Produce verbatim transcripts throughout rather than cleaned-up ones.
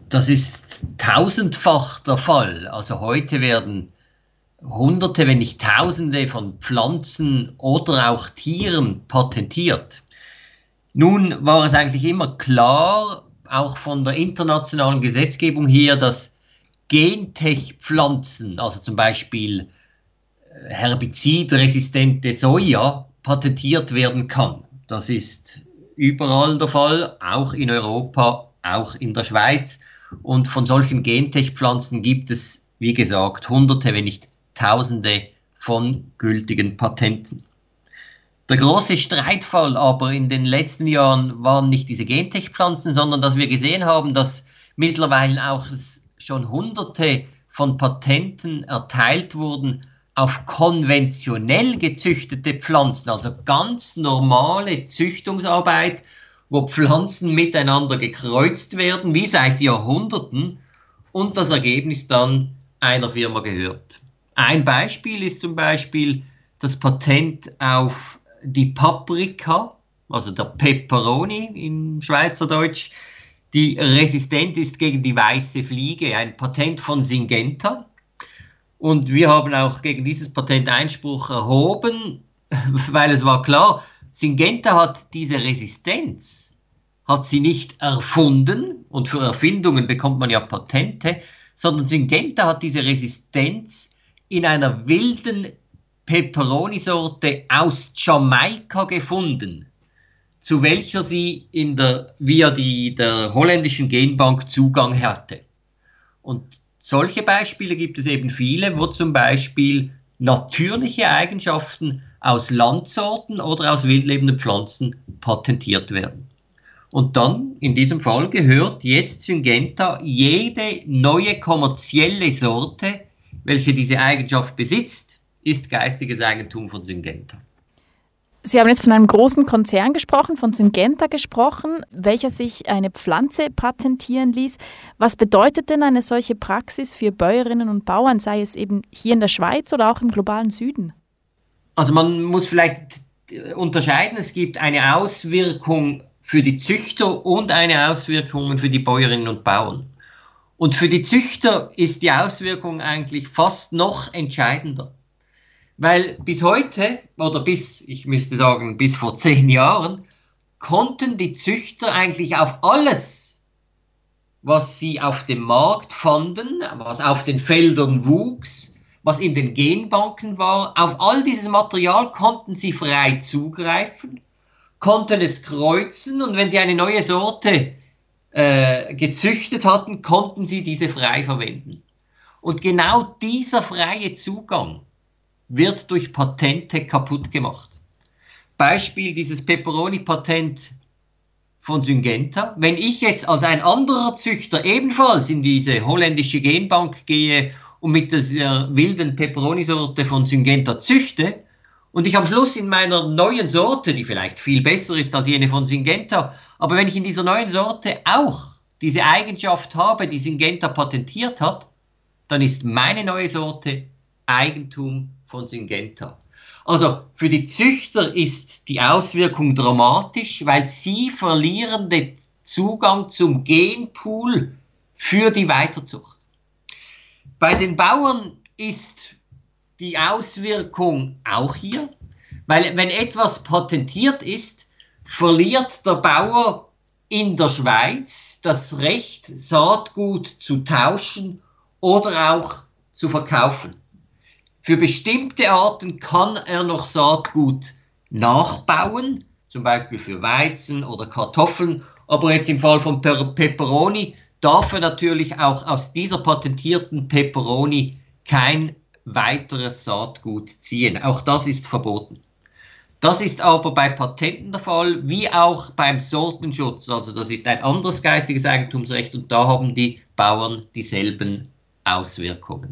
Das ist tausendfach der Fall. Also heute werden Hunderte, wenn nicht Tausende von Pflanzen oder auch Tieren patentiert. Nun war es eigentlich immer klar, auch von der internationalen Gesetzgebung her, dass Gentech-Pflanzen, also zum Beispiel herbizidresistente Soja, patentiert werden kann. Das ist überall der Fall, auch in Europa, auch in der Schweiz. Und von solchen Gentech-Pflanzen gibt es, wie gesagt, Hunderte, wenn nicht Tausende von gültigen Patenten. Der große Streitfall aber in den letzten Jahren waren nicht diese Gentech-Pflanzen, sondern dass wir gesehen haben, dass mittlerweile auch schon Hunderte von Patenten erteilt wurden auf konventionell gezüchtete Pflanzen, also ganz normale Züchtungsarbeit, wo Pflanzen miteinander gekreuzt werden, wie seit Jahrhunderten, und das Ergebnis dann einer Firma gehört. Ein Beispiel ist zum Beispiel das Patent auf die Paprika, also der Peperoni im Schweizerdeutsch, die resistent ist gegen die weiße Fliege, ein Patent von Syngenta. Und wir haben auch gegen dieses Patent Einspruch erhoben, weil es war klar, Syngenta hat diese Resistenz, hat sie nicht erfunden, und für Erfindungen bekommt man ja Patente, sondern Syngenta hat diese Resistenz in einer wilden Peperoni-Sorte aus Jamaika gefunden, zu welcher sie in der, via die, der holländischen Genbank Zugang hatte. Und solche Beispiele gibt es eben viele, wo zum Beispiel natürliche Eigenschaften aus Landsorten oder aus wildlebenden Pflanzen patentiert werden. Und dann, in diesem Fall, gehört jetzt Syngenta jede neue kommerzielle Sorte, welche diese Eigenschaft besitzt, ist geistiges Eigentum von Syngenta. Sie haben jetzt von einem großen Konzern gesprochen, von Syngenta gesprochen, welcher sich eine Pflanze patentieren ließ. Was bedeutet denn eine solche Praxis für Bäuerinnen und Bauern, sei es eben hier in der Schweiz oder auch im globalen Süden? Also man muss vielleicht unterscheiden, es gibt eine Auswirkung für die Züchter und eine Auswirkung für die Bäuerinnen und Bauern. Und für die Züchter ist die Auswirkung eigentlich fast noch entscheidender. Weil bis heute, oder bis, ich müsste sagen, bis vor zehn Jahren, konnten die Züchter eigentlich auf alles, was sie auf dem Markt fanden, was auf den Feldern wuchs, was in den Genbanken war, auf all dieses Material konnten sie frei zugreifen, konnten es kreuzen, und wenn sie eine neue Sorte äh, gezüchtet hatten, konnten sie diese frei verwenden. Und genau dieser freie Zugang wird durch Patente kaputt gemacht. Beispiel dieses Peperoni-Patent von Syngenta. Wenn ich jetzt als ein anderer Züchter ebenfalls in diese holländische Genbank gehe und mit dieser wilden Peperoni-Sorte von Syngenta züchte und ich am Schluss in meiner neuen Sorte, die vielleicht viel besser ist als jene von Syngenta, aber wenn ich in dieser neuen Sorte auch diese Eigenschaft habe, die Syngenta patentiert hat, dann ist meine neue Sorte Eigentum von Syngenta. Also für die Züchter ist die Auswirkung dramatisch, weil sie verlieren den Zugang zum Genpool für die Weiterzucht. Bei den Bauern ist die Auswirkung auch hier, weil wenn etwas patentiert ist, verliert der Bauer in der Schweiz das Recht, Saatgut zu tauschen oder auch zu verkaufen. Für bestimmte Arten kann er noch Saatgut nachbauen, zum Beispiel für Weizen oder Kartoffeln, aber jetzt im Fall von Pe- Peperoni darf er natürlich auch aus dieser patentierten Peperoni kein weiteres Saatgut ziehen. Auch das ist verboten. Das ist aber bei Patenten der Fall, wie auch beim Sortenschutz. Also das ist ein anderes geistiges Eigentumsrecht und da haben die Bauern dieselben Auswirkungen.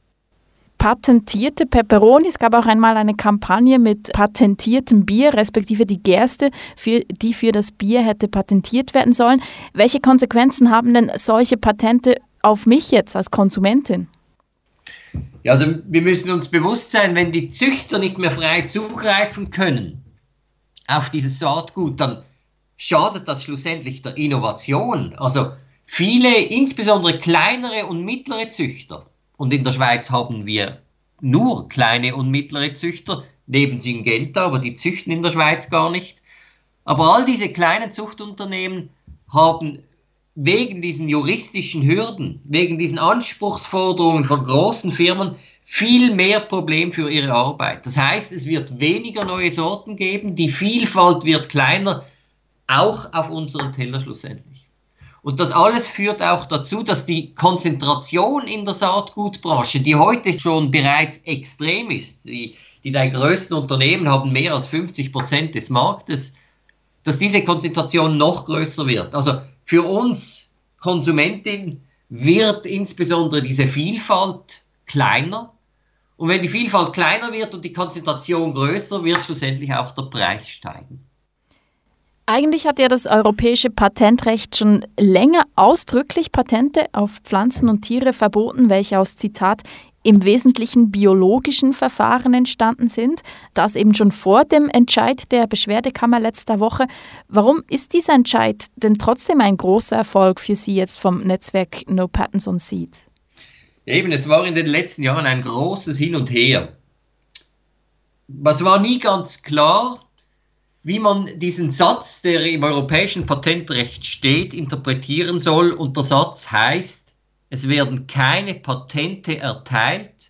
Patentierte Peperoni. Es gab auch einmal eine Kampagne mit patentiertem Bier, respektive die Gerste, für, die für das Bier hätte patentiert werden sollen. Welche Konsequenzen haben denn solche Patente auf mich jetzt als Konsumentin? Ja, also wir müssen uns bewusst sein, wenn die Züchter nicht mehr frei zugreifen können auf dieses Saatgut, dann schadet das schlussendlich der Innovation. Also viele, insbesondere kleinere und mittlere Züchter, und in der Schweiz haben wir nur kleine und mittlere Züchter, neben Syngenta, aber die züchten in der Schweiz gar nicht. Aber all diese kleinen Zuchtunternehmen haben wegen diesen juristischen Hürden, wegen diesen Anspruchsforderungen von großen Firmen viel mehr Problem für ihre Arbeit. Das heißt, es wird weniger neue Sorten geben, die Vielfalt wird kleiner, auch auf unseren Teller schlussendlich. Und das alles führt auch dazu, dass die Konzentration in der Saatgutbranche, die heute schon bereits extrem ist, die, die drei größten Unternehmen haben mehr als fünfzig Prozent des Marktes, dass diese Konzentration noch größer wird. Also für uns Konsumentinnen wird insbesondere diese Vielfalt kleiner. Und wenn die Vielfalt kleiner wird und die Konzentration größer, wird schlussendlich auch der Preis steigen. Eigentlich hat ja das europäische Patentrecht schon länger ausdrücklich Patente auf Pflanzen und Tiere verboten, welche aus, Zitat, im Wesentlichen biologischen Verfahren entstanden sind. Das eben schon vor dem Entscheid der Beschwerdekammer letzter Woche. Warum ist dieser Entscheid denn trotzdem ein großer Erfolg für Sie jetzt vom Netzwerk No Patents on Seed? Eben, es war in den letzten Jahren ein großes Hin und Her. Es war nie ganz klar, wie man diesen Satz, der im europäischen Patentrecht steht, interpretieren soll. Und der Satz heißt, es werden keine Patente erteilt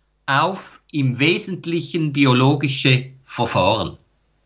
auf im Wesentlichen biologische Verfahren.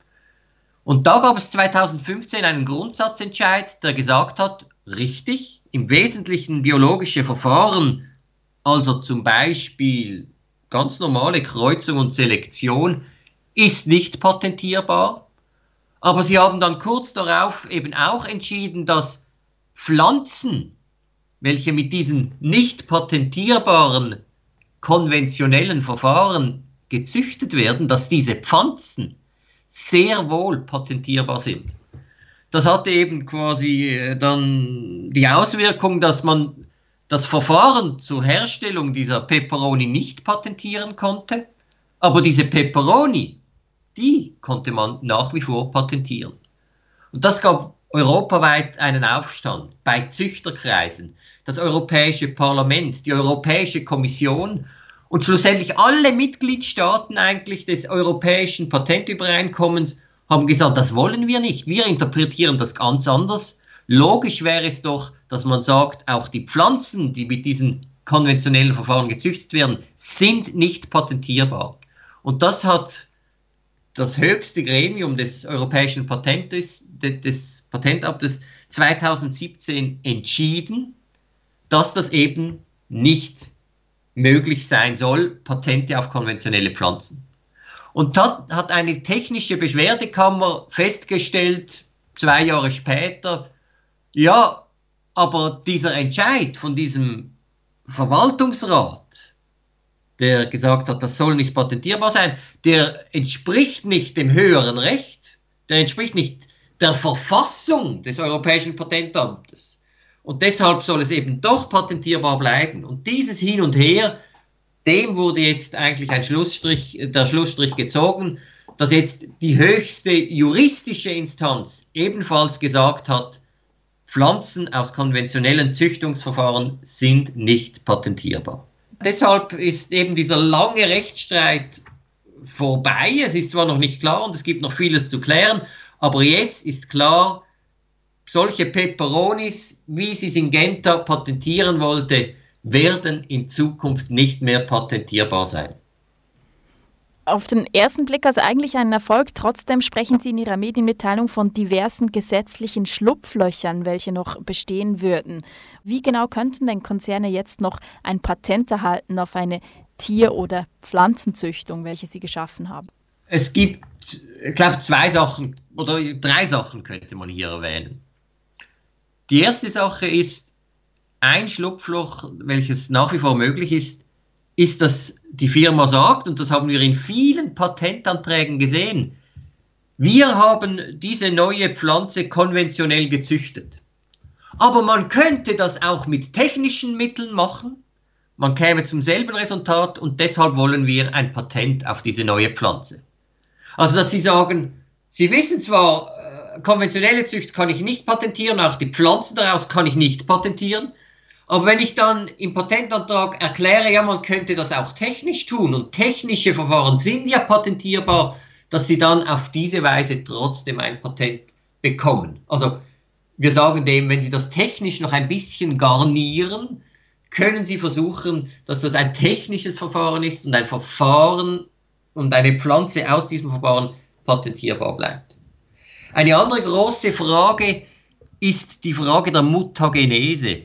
Und da gab es zweitausendfünfzehn einen Grundsatzentscheid, der gesagt hat, richtig, im Wesentlichen biologische Verfahren, also zum Beispiel ganz normale Kreuzung und Selektion, ist nicht patentierbar. Aber sie haben dann kurz darauf eben auch entschieden, dass Pflanzen, welche mit diesen nicht patentierbaren konventionellen Verfahren gezüchtet werden, dass diese Pflanzen sehr wohl patentierbar sind. Das hatte eben quasi dann die Auswirkung, dass man das Verfahren zur Herstellung dieser Peperoni nicht patentieren konnte, aber diese Peperoni, die konnte man nach wie vor patentieren. Und das gab europaweit einen Aufstand bei Züchterkreisen, das Europäische Parlament, die Europäische Kommission und schlussendlich alle Mitgliedstaaten eigentlich des Europäischen Patentübereinkommens haben gesagt, das wollen wir nicht. Wir interpretieren das ganz anders. Logisch wäre es doch, dass man sagt, auch die Pflanzen, die mit diesen konventionellen Verfahren gezüchtet werden, sind nicht patentierbar. Und das hat das höchste Gremium des Europäischen Patentes, des Patentamtes zweitausendsiebzehn entschieden, dass das eben nicht möglich sein soll, Patente auf konventionelle Pflanzen. Und da hat eine technische Beschwerdekammer festgestellt, zwei Jahre später, ja, aber dieser Entscheid von diesem Verwaltungsrat, der gesagt hat, das soll nicht patentierbar sein, der entspricht nicht dem höheren Recht, der entspricht nicht der Verfassung des Europäischen Patentamtes. Und deshalb soll es eben doch patentierbar bleiben. Und dieses Hin und Her, dem wurde jetzt eigentlich ein Schlussstrich, der Schlussstrich gezogen, dass jetzt die höchste juristische Instanz ebenfalls gesagt hat, Pflanzen aus konventionellen Züchtungsverfahren sind nicht patentierbar. Deshalb ist eben dieser lange Rechtsstreit vorbei. Es ist zwar noch nicht klar und es gibt noch vieles zu klären, aber jetzt ist klar, solche Peperonis, wie sie Syngenta patentieren wollte, werden in Zukunft nicht mehr patentierbar sein. Auf den ersten Blick also eigentlich ein Erfolg. Trotzdem sprechen Sie in Ihrer Medienmitteilung von diversen gesetzlichen Schlupflöchern, welche noch bestehen würden. Wie genau könnten denn Konzerne jetzt noch ein Patent erhalten auf eine Tier- oder Pflanzenzüchtung, welche sie geschaffen haben? Es gibt, ich glaube, zwei Sachen oder drei Sachen könnte man hier erwähnen. Die erste Sache ist, ein Schlupfloch, welches nach wie vor möglich ist, ist, dass die Firma sagt, und das haben wir in vielen Patentanträgen gesehen, wir haben diese neue Pflanze konventionell gezüchtet. Aber man könnte das auch mit technischen Mitteln machen, man käme zum selben Resultat und deshalb wollen wir ein Patent auf diese neue Pflanze. Also dass sie sagen, sie wissen zwar, konventionelle Zucht kann ich nicht patentieren, auch die Pflanzen daraus kann ich nicht patentieren. Aber wenn ich dann im Patentantrag erkläre, ja, man könnte das auch technisch tun und technische Verfahren sind ja patentierbar, dass sie dann auf diese Weise trotzdem ein Patent bekommen. Also wir sagen dem, wenn Sie das technisch noch ein bisschen garnieren, können Sie versuchen, dass das ein technisches Verfahren ist und ein Verfahren und eine Pflanze aus diesem Verfahren patentierbar bleibt. Eine andere große Frage ist die Frage der Mutagenese.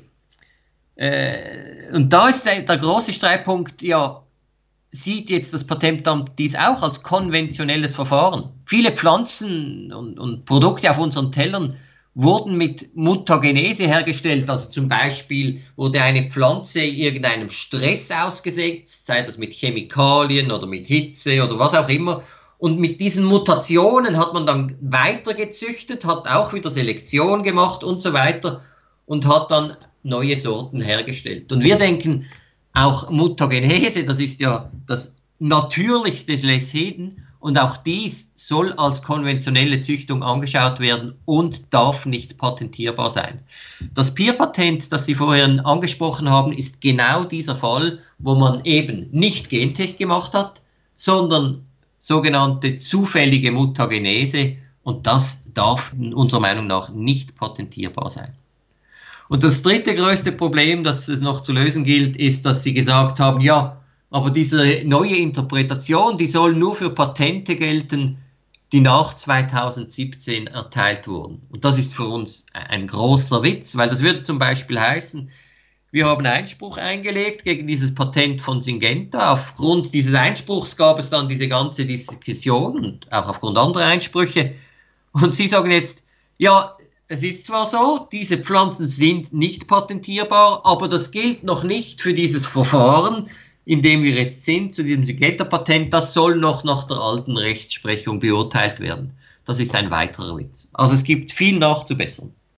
Äh, und da ist der, der große Streitpunkt, ja, sieht jetzt das Patentamt dies auch als konventionelles Verfahren? Viele Pflanzen und, und Produkte auf unseren Tellern wurden mit Mutagenese hergestellt, also zum Beispiel wurde eine Pflanze irgendeinem Stress ausgesetzt, sei das mit Chemikalien oder mit Hitze oder was auch immer, und mit diesen Mutationen hat man dann weiter gezüchtet, hat auch wieder Selektion gemacht und so weiter und hat dann neue Sorten hergestellt. Und wir denken, auch Mutagenese, das ist ja das Natürlichste des Jeden und auch dies soll als konventionelle Züchtung angeschaut werden und darf nicht patentierbar sein. Das Peer-Patent, das Sie vorhin angesprochen haben, ist genau dieser Fall, wo man eben nicht Gentech gemacht hat, sondern sogenannte zufällige Mutagenese und das darf unserer Meinung nach nicht patentierbar sein. Und das dritte größte Problem, das es noch zu lösen gilt, ist, dass Sie gesagt haben, ja, aber diese neue Interpretation, die soll nur für Patente gelten, die nach zweitausendsiebzehn erteilt wurden. Und das ist für uns ein großer Witz, weil das würde zum Beispiel heißen, wir haben Einspruch eingelegt gegen dieses Patent von Syngenta. Aufgrund dieses Einspruchs gab es dann diese ganze Diskussion und auch aufgrund anderer Einsprüche. Und Sie sagen jetzt, ja, es ist zwar so, diese Pflanzen sind nicht patentierbar, aber das gilt noch nicht für dieses Verfahren, in dem wir jetzt sind, zu diesem Syngenta-Patent, das soll noch nach der alten Rechtsprechung beurteilt werden. Das ist ein weiterer Witz. Also es gibt viel nachzubessern.